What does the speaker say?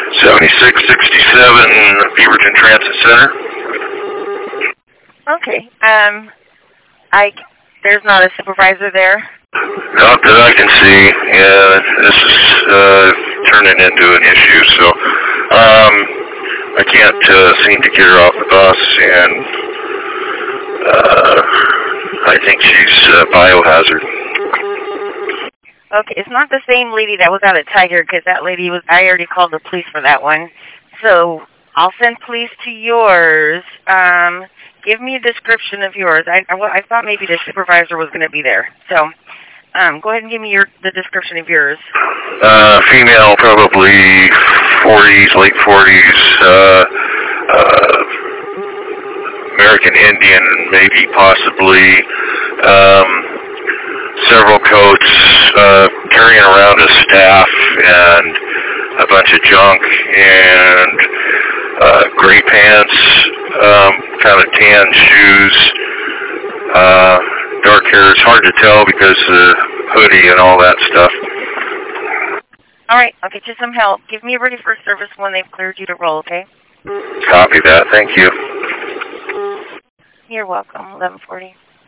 7667 Beaverton Transit Center. Okay. There's not a supervisor there? Not that I can see. Yeah, this is turning into an issue, so I can't seem to get her off the bus, and I think she's biohazard. Okay, it's not the same lady that was out at Tiger, because that lady was, I already called the police for that one. So I'll send police to yours. Give me a description of yours. I thought maybe the supervisor was going to be there. So go ahead and give me the description of yours. Female, probably 40s, late 40s, American Indian, maybe possibly, several coats, carrying around a staff and a bunch of junk, and gray pants, kind of tan shoes, dark hair. It's hard to tell because the hoodie and all that stuff. All right, I'll get you some help. Give me a ready for service when they've cleared you to roll, okay? Copy that. Thank you. You're welcome. 1140.